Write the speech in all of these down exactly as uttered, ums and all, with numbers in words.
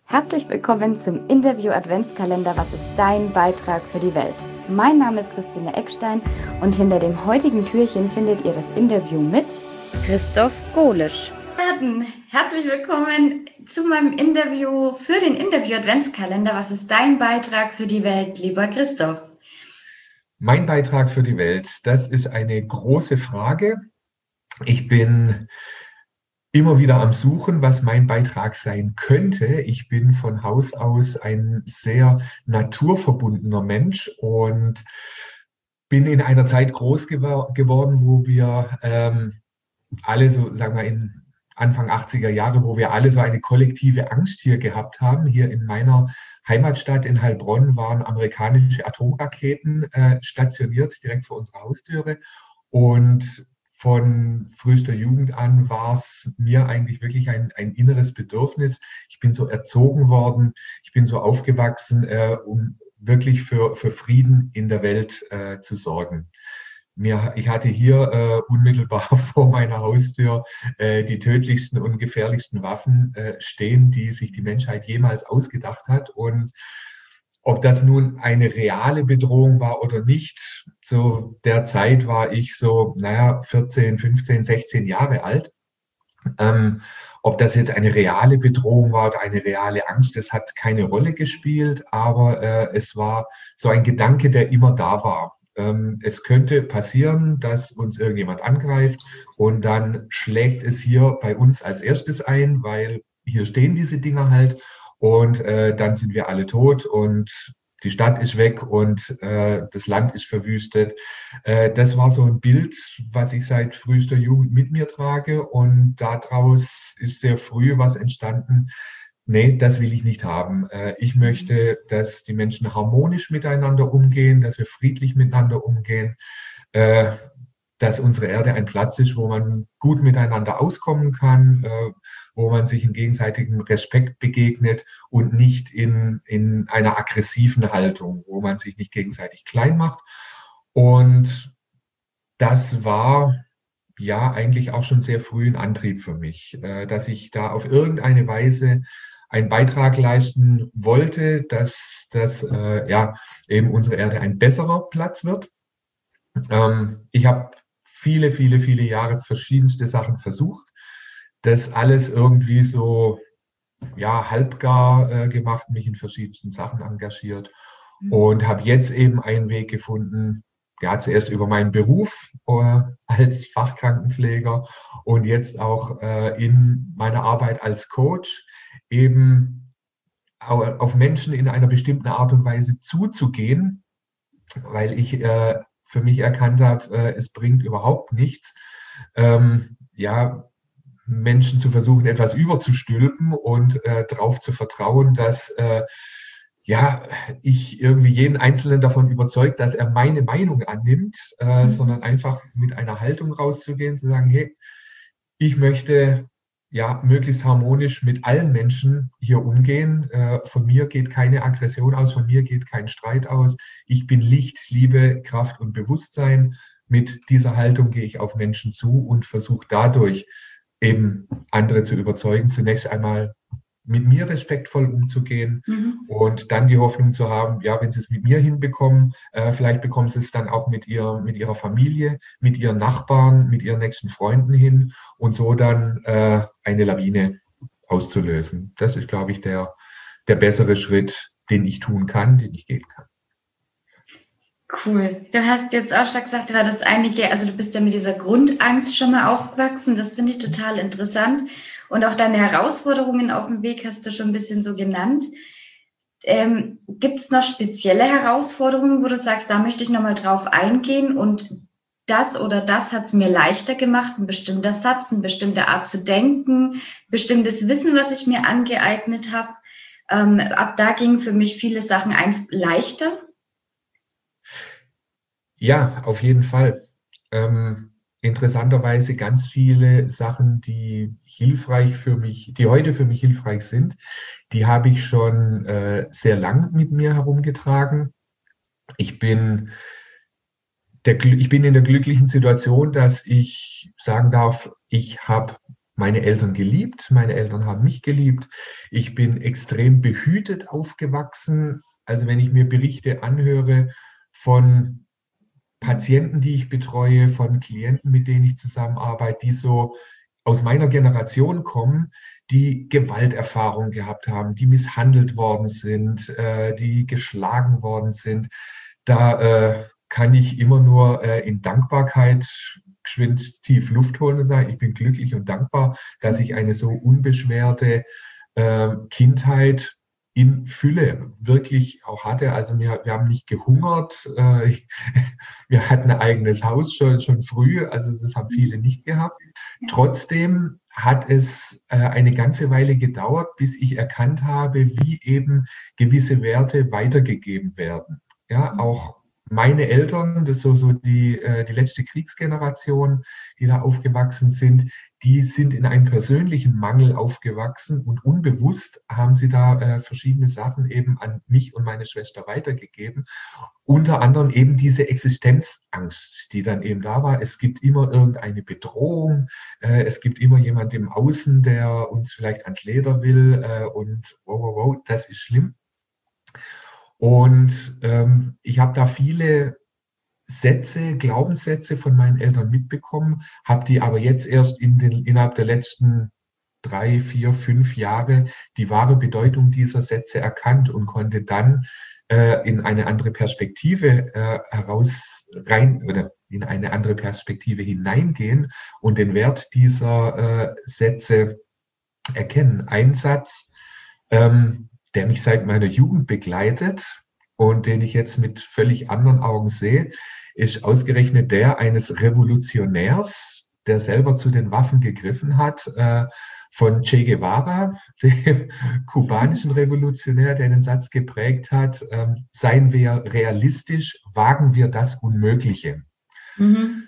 Herzlich willkommen zum Interview-Adventskalender „Was ist dein Beitrag für die Welt?" Mein Name ist Christine Eckstein und hinter dem heutigen Türchen findet ihr das Interview mit Christoph Golisch. Herzlich willkommen zu meinem Interview für den Interview-Adventskalender „Was ist dein Beitrag für die Welt?", lieber Christoph. Mein Beitrag für die Welt, das ist eine große Frage. Ich bin immer wieder am Suchen, was mein Beitrag sein könnte. Ich bin von Haus aus ein sehr naturverbundener Mensch und bin in einer Zeit groß gewor- geworden, wo wir ähm, alle so, sagen wir, in Anfang achtziger Jahre, wo wir alle so eine kollektive Angst hier gehabt haben. Hier in meiner Heimatstadt in Heilbronn waren amerikanische Atomraketen äh, stationiert, direkt vor unserer Haustüre. Und von frühester Jugend an war es mir eigentlich wirklich ein, ein inneres Bedürfnis. Ich bin so erzogen worden, ich bin so aufgewachsen, äh, um wirklich für, für Frieden in der Welt äh, zu sorgen. Mir, ich hatte hier äh, unmittelbar vor meiner Haustür äh, die tödlichsten und gefährlichsten Waffen äh, stehen, die sich die Menschheit jemals ausgedacht hat. Und ob das nun eine reale Bedrohung war oder nicht, zu der Zeit war ich so, naja, vierzehn, fünfzehn, sechzehn Jahre alt. Ähm, ob das jetzt eine reale Bedrohung war oder eine reale Angst, das hat keine Rolle gespielt, aber äh, es war so ein Gedanke, der immer da war. Ähm, es könnte passieren, dass uns irgendjemand angreift und dann schlägt es hier bei uns als erstes ein, weil hier stehen diese Dinger halt und äh, dann sind wir alle tot und die Stadt ist weg und äh, das Land ist verwüstet. Äh, das war so ein Bild, was ich seit frühester Jugend mit mir trage und daraus ist sehr früh was entstanden. Nee, das will ich nicht haben. Äh, ich möchte, dass die Menschen harmonisch miteinander umgehen, dass wir friedlich miteinander umgehen, äh, dass unsere Erde ein Platz ist, wo man gut miteinander auskommen kann, äh, wo man sich in gegenseitigem Respekt begegnet und nicht in, in einer aggressiven Haltung, wo man sich nicht gegenseitig klein macht. Und das war ja eigentlich auch schon sehr früh ein Antrieb für mich, äh, dass ich da auf irgendeine Weise einen Beitrag leisten wollte, dass, dass äh, ja, eben unsere Erde ein besserer Platz wird. Ähm, ich habe viele, viele, viele Jahre verschiedenste Sachen versucht, das alles irgendwie so ja, halbgar äh, gemacht, mich in verschiedensten Sachen engagiert und habe jetzt eben einen Weg gefunden, ja, zuerst über meinen Beruf äh, als Fachkrankenpfleger und jetzt auch äh, in meiner Arbeit als Coach eben auf Menschen in einer bestimmten Art und Weise zuzugehen, weil ich äh, für mich erkannt habe, äh, es bringt überhaupt nichts, ähm, ja, Menschen zu versuchen, etwas überzustülpen und äh, darauf zu vertrauen, dass äh, ja, ich irgendwie jeden Einzelnen davon überzeugt, dass er meine Meinung annimmt, äh, sondern einfach mit einer Haltung rauszugehen, zu sagen, hey, ich möchte ja möglichst harmonisch mit allen Menschen hier umgehen. Äh, von mir geht keine Aggression aus, von mir geht kein Streit aus. Ich bin Licht, Liebe, Kraft und Bewusstsein. Mit dieser Haltung gehe ich auf Menschen zu und versuche dadurch eben andere zu überzeugen, zunächst einmal mit mir respektvoll umzugehen Mhm. und dann die Hoffnung zu haben, ja, wenn sie es mit mir hinbekommen, äh, vielleicht bekommen sie es dann auch mit, ihr, mit ihrer Familie, mit ihren Nachbarn, mit ihren nächsten Freunden hin und so dann äh, eine Lawine auszulösen. Das ist, glaube ich, der, der bessere Schritt, den ich tun kann, den ich gehen kann. Cool. Du hast jetzt auch schon gesagt, du hattest einige, also du bist ja mit dieser Grundangst schon mal aufgewachsen. Das finde ich total interessant. Und auch deine Herausforderungen auf dem Weg hast du schon ein bisschen so genannt. Ähm, gibt es noch spezielle Herausforderungen, wo du sagst, da möchte ich nochmal drauf eingehen und das oder das hat es mir leichter gemacht, ein bestimmter Satz, eine bestimmte Art zu denken, bestimmtes Wissen, was ich mir angeeignet habe. Ähm, ab da gingen für mich viele Sachen ein leichter. Ja, auf jeden Fall. Ähm, interessanterweise ganz viele Sachen, die hilfreich für mich, die heute für mich hilfreich sind, die habe ich schon äh, sehr lang mit mir herumgetragen. Ich bin, der, ich bin in der glücklichen Situation, dass ich sagen darf, ich habe meine Eltern geliebt, meine Eltern haben mich geliebt. Ich bin extrem behütet aufgewachsen. Also wenn ich mir Berichte anhöre von Patienten, die ich betreue, von Klienten, mit denen ich zusammenarbeite, die so aus meiner Generation kommen, die Gewalterfahrung gehabt haben, die misshandelt worden sind, äh, die geschlagen worden sind, da äh, kann ich immer nur äh, in Dankbarkeit geschwind tief Luft holen und sagen, ich bin glücklich und dankbar, dass ich eine so unbeschwerte äh, Kindheit in Fülle wirklich auch hatte. Also wir, wir haben nicht gehungert, äh, wir hatten ein eigenes Haus schon, schon früh, also das haben viele nicht gehabt. Trotzdem hat es äh, eine ganze Weile gedauert, bis ich erkannt habe, wie eben gewisse Werte weitergegeben werden. Ja, auch meine Eltern, das ist so, so die, äh, die letzte Kriegsgeneration, die da aufgewachsen sind, die sind in einem persönlichen Mangel aufgewachsen und unbewusst haben sie da äh, verschiedene Sachen eben an mich und meine Schwester weitergegeben. Unter anderem eben diese Existenzangst, die dann eben da war. Es gibt immer irgendeine Bedrohung, äh, es gibt immer jemand im Außen, der uns vielleicht ans Leder will äh, und wow, wow, wow, das ist schlimm. Und ähm, ich habe da viele Sätze, Glaubenssätze von meinen Eltern mitbekommen, habe die aber jetzt erst in den, innerhalb der letzten drei, vier, fünf Jahre die wahre Bedeutung dieser Sätze erkannt und konnte dann äh, in eine andere Perspektive äh, heraus rein oder in eine andere Perspektive hineingehen und den Wert dieser äh, Sätze erkennen. Ein Satz, ähm, der mich seit meiner Jugend begleitet und den ich jetzt mit völlig anderen Augen sehe, ist ausgerechnet der eines Revolutionärs, der selber zu den Waffen gegriffen hat, äh, von Che Guevara, dem kubanischen Revolutionär, der den Satz geprägt hat, äh, seien wir realistisch, wagen wir das Unmögliche. Mhm.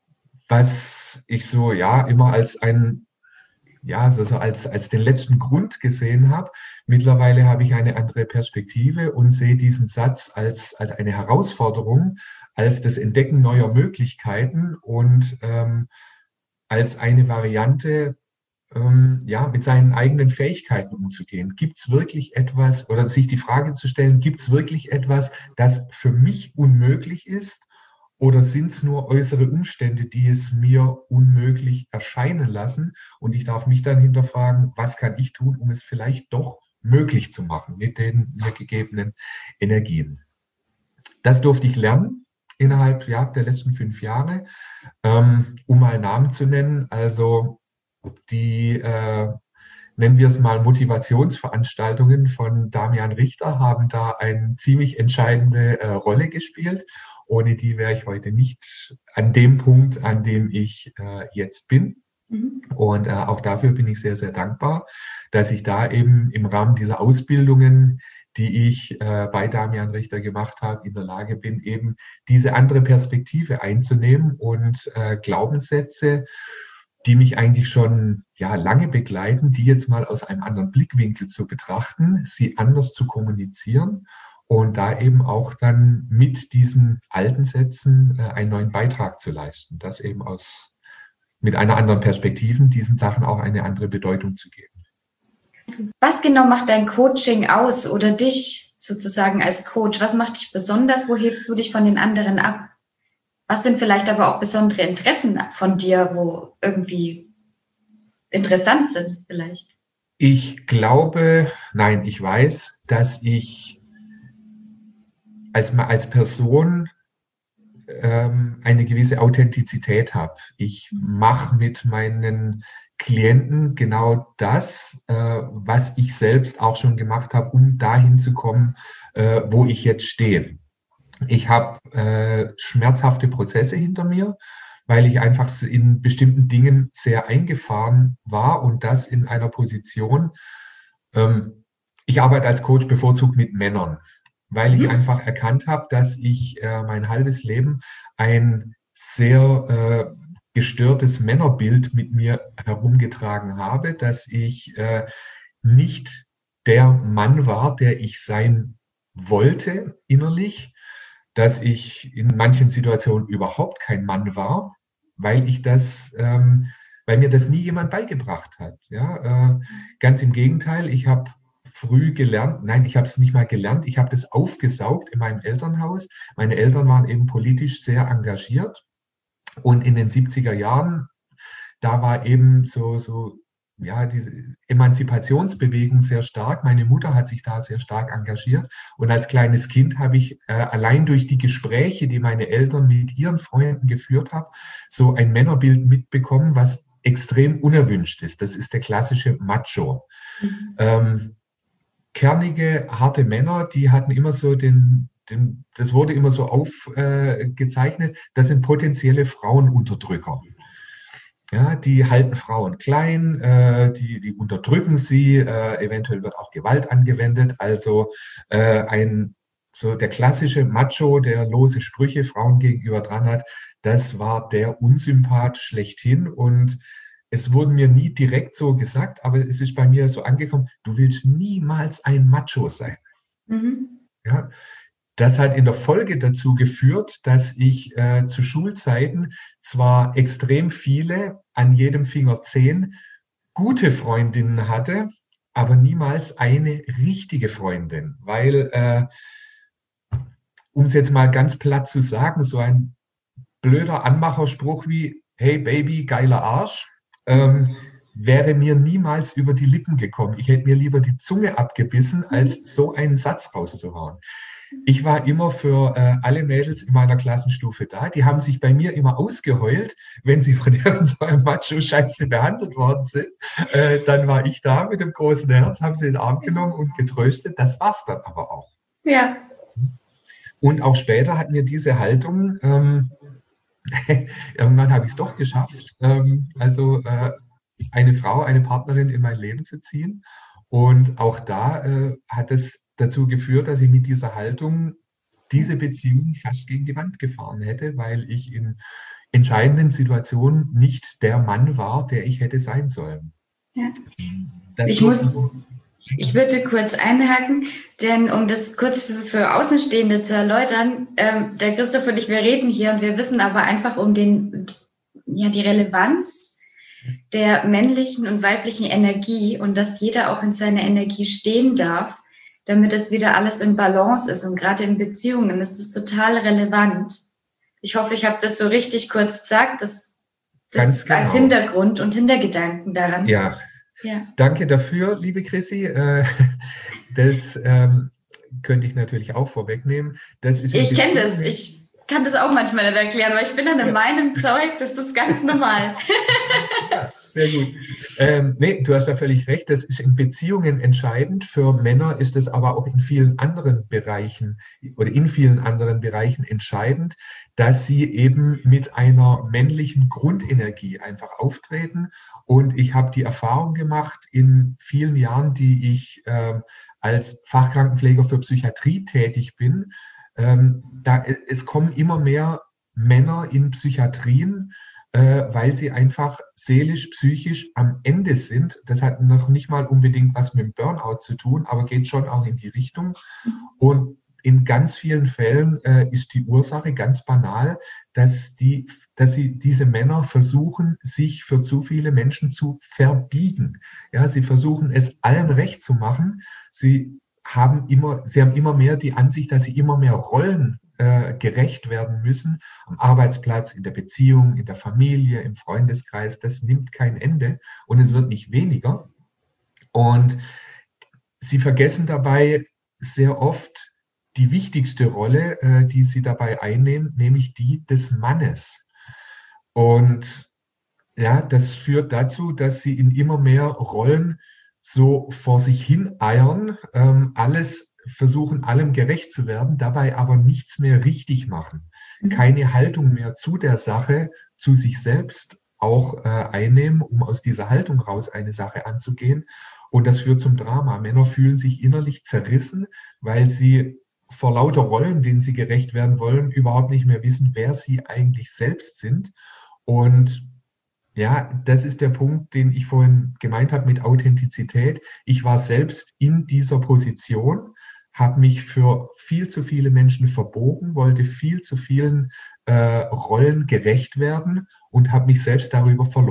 Was ich so, ja, immer als ein ja, also so als, als den letzten Grund gesehen habe. Mittlerweile habe ich eine andere Perspektive und sehe diesen Satz als, als eine Herausforderung, als das Entdecken neuer Möglichkeiten und ähm, als eine Variante, ähm, ja, mit seinen eigenen Fähigkeiten umzugehen. Gibt es wirklich etwas, oder sich die Frage zu stellen, gibt es wirklich etwas, das für mich unmöglich ist? Oder sind es nur äußere Umstände, die es mir unmöglich erscheinen lassen? Und ich darf mich dann hinterfragen, was kann ich tun, um es vielleicht doch möglich zu machen mit den mir gegebenen Energien. Das durfte ich lernen innerhalb ja, der letzten fünf Jahre, ähm, um mal Namen zu nennen. Also die, äh, nennen wir es mal, Motivationsveranstaltungen von Damian Richter haben da eine ziemlich entscheidende äh, Rolle gespielt. Ohne die wäre ich heute nicht an dem Punkt, an dem ich äh, jetzt bin. Mhm. Und äh, auch dafür bin ich sehr, sehr dankbar, dass ich da eben im Rahmen dieser Ausbildungen, die ich äh, bei Damian Richter gemacht habe, in der Lage bin, eben diese andere Perspektive einzunehmen und äh, Glaubenssätze, die mich eigentlich schon ja, lange begleiten, die jetzt mal aus einem anderen Blickwinkel zu betrachten, sie anders zu kommunizieren und da eben auch dann mit diesen alten Sätzen äh, einen neuen Beitrag zu leisten, das eben aus mit einer anderen Perspektive diesen Sachen auch eine andere Bedeutung zu geben. Was genau macht dein Coaching aus oder dich sozusagen als Coach? Was macht dich besonders? Wo hebst du dich von den anderen ab? Was sind vielleicht aber auch besondere Interessen von dir, wo irgendwie interessant sind vielleicht? Ich glaube, nein, ich weiß, dass ich als, als Person ähm, eine gewisse Authentizität habe. Ich mache mit meinen Klienten genau das, äh, was ich selbst auch schon gemacht habe, um dahin zu kommen, äh, wo ich jetzt stehe. Ich habe äh, schmerzhafte Prozesse hinter mir, weil ich einfach in bestimmten Dingen sehr eingefahren war und das in einer Position. Ähm, ich arbeite als Coach bevorzugt mit Männern, weil ich mhm. einfach erkannt habe, dass ich äh, mein halbes Leben ein sehr äh, gestörtes Männerbild mit mir herumgetragen habe, dass ich äh, nicht der Mann war, der ich sein wollte innerlich, dass ich in manchen Situationen überhaupt kein Mann war, weil ich das ähm, weil mir das nie jemand beigebracht hat. Ja, äh, ganz im Gegenteil, ich habe früh gelernt, nein, ich habe es nicht mal gelernt, ich habe das aufgesaugt in meinem Elternhaus. Meine Eltern waren eben politisch sehr engagiert und in den siebziger Jahren, da war eben so, so ja, diese Emanzipationsbewegung sehr stark. Meine Mutter hat sich da sehr stark engagiert. Und als kleines Kind habe ich äh, allein durch die Gespräche, die meine Eltern mit ihren Freunden geführt haben, so ein Männerbild mitbekommen, was extrem unerwünscht ist. Das ist der klassische Macho. Mhm. Ähm, kernige, harte Männer, die hatten immer so den, den das wurde immer so aufgezeichnet, äh, das sind potenzielle Frauenunterdrücker. Ja, die halten Frauen klein, äh, die, die unterdrücken sie, äh, eventuell wird auch Gewalt angewendet. Also äh, ein so der klassische Macho, der lose Sprüche Frauen gegenüber dran hat, das war der Unsympath schlechthin. Und es wurde mir nie direkt so gesagt, aber es ist bei mir so angekommen, du willst niemals ein Macho sein. Mhm. Ja. Das hat in der Folge dazu geführt, dass ich äh, zu Schulzeiten zwar extrem viele, an jedem Finger zehn, gute Freundinnen hatte, aber niemals eine richtige Freundin. Weil, äh, um es jetzt mal ganz platt zu sagen, so ein blöder Anmacherspruch wie, hey Baby, geiler Arsch, ähm, wäre mir niemals über die Lippen gekommen. Ich hätte mir lieber die Zunge abgebissen, als so einen Satz rauszuhauen. Ich war immer für äh, alle Mädels in meiner Klassenstufe da. Die haben sich bei mir immer ausgeheult, wenn sie von so einem Macho-Scheiße behandelt worden sind. Äh, dann war ich da mit dem großen Herz, habe sie in den Arm genommen und getröstet. Das war's dann aber auch. Ja. Und auch später hat mir diese Haltung, ähm, irgendwann habe ich es doch geschafft, ähm, also äh, eine Frau, eine Partnerin in mein Leben zu ziehen. Und auch da äh, hat es dazu geführt, dass ich mit dieser Haltung diese Beziehung fast gegen die Wand gefahren hätte, weil ich in entscheidenden Situationen nicht der Mann war, der ich hätte sein sollen. Ja. Ich muss, ich würde kurz einhaken, denn um das kurz für, für Außenstehende zu erläutern, ähm, der Christoph und ich, wir reden hier und wir wissen aber einfach um den, ja, die Relevanz der männlichen und weiblichen Energie und dass jeder auch in seiner Energie stehen darf, damit es wieder alles in Balance ist. Und gerade in Beziehungen ist es total relevant. Ich hoffe, ich habe das so richtig kurz gesagt, das, das genau. Als Hintergrund und Hintergedanken daran. Ja, ja. Danke dafür, liebe Chrissy. Das ähm, könnte ich natürlich auch vorwegnehmen. Das ist ich kenne das, ich kann das auch manchmal nicht erklären, weil ich bin dann in ja. meinem Zeug, das ist ganz normal. Ja, sehr gut. Ähm, nee, du hast da völlig recht, das ist in Beziehungen entscheidend. Für Männer ist es aber auch in vielen anderen Bereichen oder in vielen anderen Bereichen entscheidend, dass sie eben mit einer männlichen Grundenergie einfach auftreten. Und ich habe die Erfahrung gemacht in vielen Jahren, die ich ähm, als Fachkrankenpfleger für Psychiatrie tätig bin, ähm, da, es kommen immer mehr Männer in Psychiatrien, äh, weil sie einfach seelisch, psychisch am Ende sind. Das hat noch nicht mal unbedingt was mit dem Burnout zu tun, aber geht schon auch in die Richtung. Und in ganz vielen Fällen äh, ist die Ursache ganz banal, dass, die, dass sie, diese Männer versuchen, sich für zu viele Menschen zu verbiegen. Ja, sie versuchen es allen recht zu machen. Sie haben immer, sie haben immer mehr die Ansicht, dass sie immer mehr Rollen äh, gerecht werden müssen. Am Arbeitsplatz, in der Beziehung, in der Familie, im Freundeskreis. Das nimmt kein Ende und es wird nicht weniger. Und sie vergessen dabei sehr oft die wichtigste Rolle, äh, die sie dabei einnehmen, nämlich die des Mannes. Und ja, das führt dazu, dass sie in immer mehr Rollen so vor sich hin eiern, ähm, alles versuchen, allem gerecht zu werden, dabei aber nichts mehr richtig machen. Mhm. Keine Haltung mehr zu der Sache, zu sich selbst auch äh, einnehmen, um aus dieser Haltung raus eine Sache anzugehen. Und das führt zum Drama. Männer fühlen sich innerlich zerrissen, weil sie vor lauter Rollen, denen sie gerecht werden wollen, überhaupt nicht mehr wissen, wer sie eigentlich selbst sind. Und ja, das ist der Punkt, den ich vorhin gemeint habe mit Authentizität. Ich war selbst in dieser Position, habe mich für viel zu viele Menschen verbogen, wollte viel zu vielen äh, Rollen gerecht werden und habe mich selbst darüber verloren.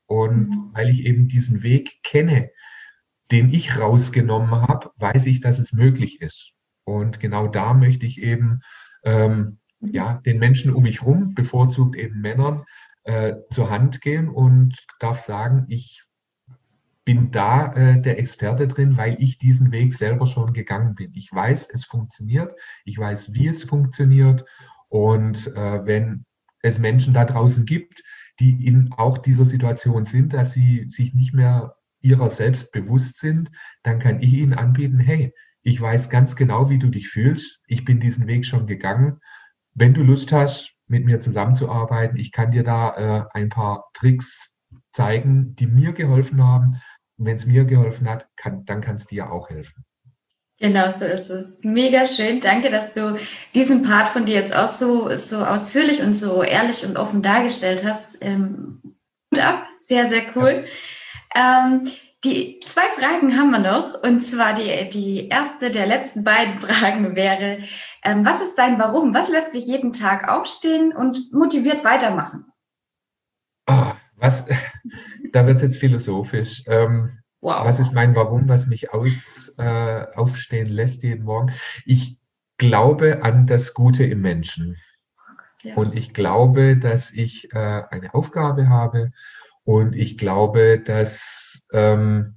Und Mhm. weil ich eben diesen Weg kenne, den ich rausgenommen habe, weiß ich, dass es möglich ist. Und genau da möchte ich eben ähm, ja, den Menschen um mich herum, bevorzugt eben Männern, äh, zur Hand gehen und darf sagen, ich bin da äh, der Experte drin, weil ich diesen Weg selber schon gegangen bin. Ich weiß, es funktioniert, ich weiß, wie es funktioniert. Und äh, wenn es Menschen da draußen gibt, die in auch dieser Situation sind, dass sie sich nicht mehr ihrer selbst bewusst sind, dann kann ich ihnen anbieten, hey, ich weiß ganz genau, wie du dich fühlst. Ich bin diesen Weg schon gegangen. Wenn du Lust hast, mit mir zusammenzuarbeiten, ich kann dir da äh, ein paar Tricks zeigen, die mir geholfen haben. Und wenn es mir geholfen hat, kann, dann kann es dir auch helfen. Genau so ist es. Mega schön. Danke, dass du diesen Part von dir jetzt auch so, so ausführlich und so ehrlich und offen dargestellt hast. Ähm, Hut ab. Sehr, sehr Ja. cool. Ähm, die zwei Fragen haben wir noch. Und zwar die, die erste der letzten beiden Fragen wäre, ähm, was ist dein Warum? Was lässt dich jeden Tag aufstehen und motiviert weitermachen? Ah, was, da wird es jetzt philosophisch. Ähm, was Wow. ist mein Warum, was mich aus, äh, aufstehen lässt jeden Morgen? Ich glaube an das Gute im Menschen. Ja. Und ich glaube, dass ich äh, eine Aufgabe habe. Und ich glaube, dass ähm,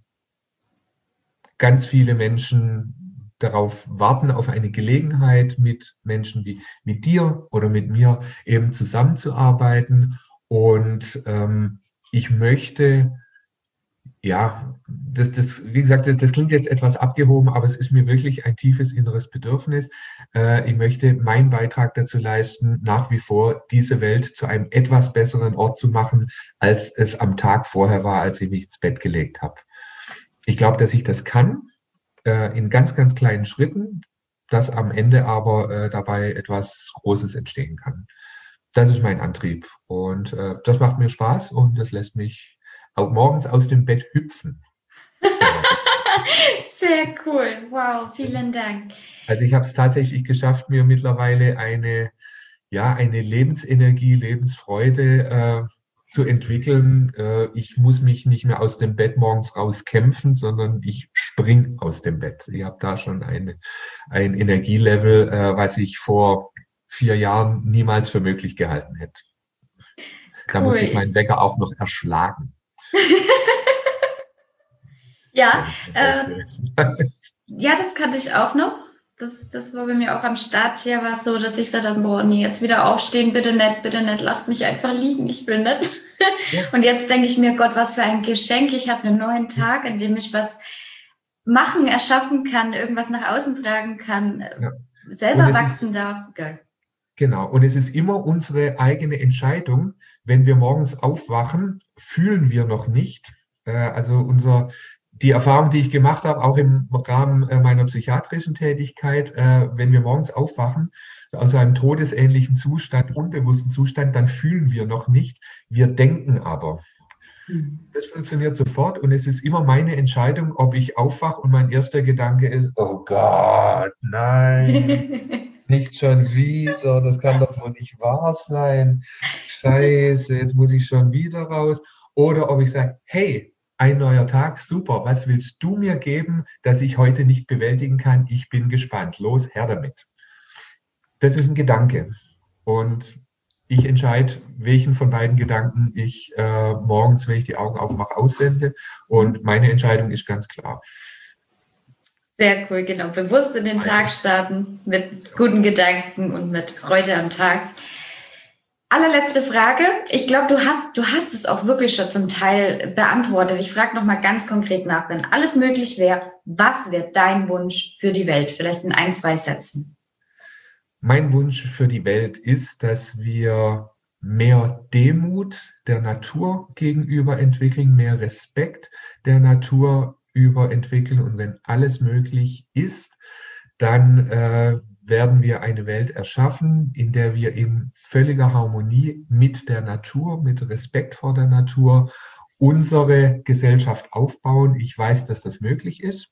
ganz viele Menschen darauf warten, auf eine Gelegenheit, mit Menschen wie, wie dir oder mit mir eben zusammenzuarbeiten. Und ähm, ich möchte, ja, das, das, wie gesagt, das, das klingt jetzt etwas abgehoben, aber es ist mir wirklich ein tiefes inneres Bedürfnis. Äh, ich möchte meinen Beitrag dazu leisten, nach wie vor diese Welt zu einem etwas besseren Ort zu machen, als es am Tag vorher war, als ich mich ins Bett gelegt habe. Ich glaube, dass ich das kann, äh, in ganz, ganz kleinen Schritten, dass am Ende aber äh, dabei etwas Großes entstehen kann. Das ist mein Antrieb und äh, das macht mir Spaß und das lässt mich auch morgens aus dem Bett hüpfen. Sehr cool. Wow, vielen Dank. Also ich habe es tatsächlich geschafft, mir mittlerweile eine, ja, eine Lebensenergie, Lebensfreude äh, zu entwickeln. Äh, ich muss mich nicht mehr aus dem Bett morgens rauskämpfen, sondern ich spring aus dem Bett. Ich habe da schon eine, ein Energielevel, äh, was ich vor vier Jahren niemals für möglich gehalten hätte. Da musste ich Cool. meinen Wecker auch noch erschlagen. Ja, Der ist schon äh, ausgerissen. ja, das kannte ich auch noch. Das, das war bei mir auch am Start hier, war es so, dass ich gesagt habe, boah, nee, jetzt wieder aufstehen, bitte nicht, bitte nicht, lasst mich einfach liegen, ich will nicht. Ja. Und jetzt denke ich mir, Gott, was für ein Geschenk, ich habe einen neuen Tag, in dem ich was machen, erschaffen kann, irgendwas nach außen tragen kann, Ja. Und selber es wachsen ist, darf. Geil. genau, und es ist immer unsere eigene Entscheidung, wenn wir morgens aufwachen, fühlen wir noch nicht. Äh, also unser, die Erfahrung, die ich gemacht habe, auch im Rahmen äh, meiner psychiatrischen Tätigkeit, äh, wenn wir morgens aufwachen, aus einem todesähnlichen Zustand, unbewussten Zustand, dann fühlen wir noch nicht. Wir denken aber. Das funktioniert sofort und es ist immer meine Entscheidung, ob ich aufwache und mein erster Gedanke ist, oh Gott, nein. Nicht schon wieder, das kann doch wohl nicht wahr sein. Scheiße, jetzt muss ich schon wieder raus. Oder ob ich sage, hey, ein neuer Tag, super, was willst du mir geben, das ich heute nicht bewältigen kann? Ich bin gespannt. Los, her damit. Das ist ein Gedanke. Und ich entscheide, welchen von beiden Gedanken ich äh, morgens, wenn ich die Augen aufmache, aussende. Und meine Entscheidung ist ganz klar. Sehr cool, genau. Bewusst in den Tag starten mit guten Gedanken und mit Freude am Tag. Allerletzte Frage. Ich glaube, du hast, du hast es auch wirklich schon zum Teil beantwortet. Ich frage nochmal ganz konkret nach. Wenn alles möglich wäre, was wäre dein Wunsch für die Welt? Vielleicht in ein, zwei Sätzen. Mein Wunsch für die Welt ist, dass wir mehr Demut der Natur gegenüber entwickeln, mehr Respekt der Natur über entwickeln. Und wenn alles möglich ist, dann äh, werden wir eine Welt erschaffen, in der wir in völliger Harmonie mit der Natur, mit Respekt vor der Natur unsere Gesellschaft aufbauen. Ich weiß, dass das möglich ist.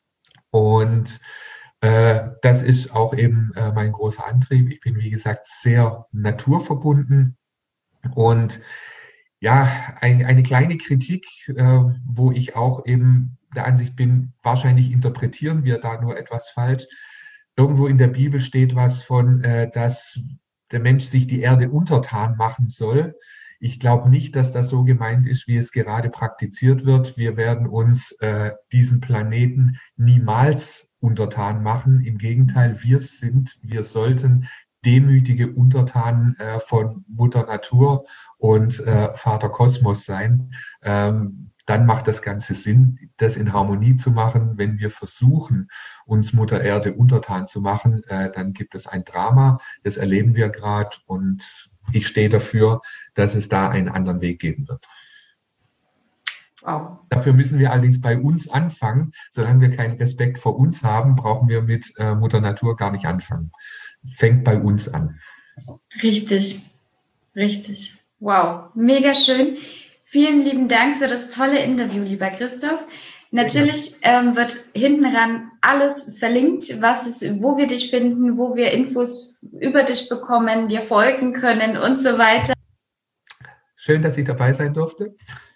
Und äh, das ist auch eben äh, mein großer Antrieb. Ich bin, wie gesagt, sehr naturverbunden und Ja, ein, eine kleine Kritik, äh, wo ich auch eben der Ansicht bin, wahrscheinlich interpretieren wir da nur etwas falsch. Irgendwo in der Bibel steht was von, äh, dass der Mensch sich die Erde untertan machen soll. Ich glaube nicht, dass das so gemeint ist, wie es gerade praktiziert wird. Wir werden uns äh, diesen Planeten niemals untertan machen. Im Gegenteil, wir sind, wir sollten demütige Untertanen äh, von Mutter Natur und äh, Vater Kosmos sein. Ähm, dann macht das Ganze Sinn, das in Harmonie zu machen. Wenn wir versuchen, uns Mutter Erde untertan zu machen, äh, dann gibt es ein Drama. Das erleben wir gerade und ich stehe dafür, dass es da einen anderen Weg geben wird. Wow. Dafür müssen wir allerdings bei uns anfangen. Solange wir keinen Respekt vor uns haben, brauchen wir mit äh, Mutter Natur gar nicht anfangen. Fängt bei uns an. Richtig, richtig. Wow, mega schön. Vielen lieben Dank für das tolle Interview, lieber Christoph. Natürlich ähm, wird hinten ran alles verlinkt, was es, wo wir dich finden, wo wir Infos über dich bekommen, dir folgen können und so weiter. Schön, dass ich dabei sein durfte.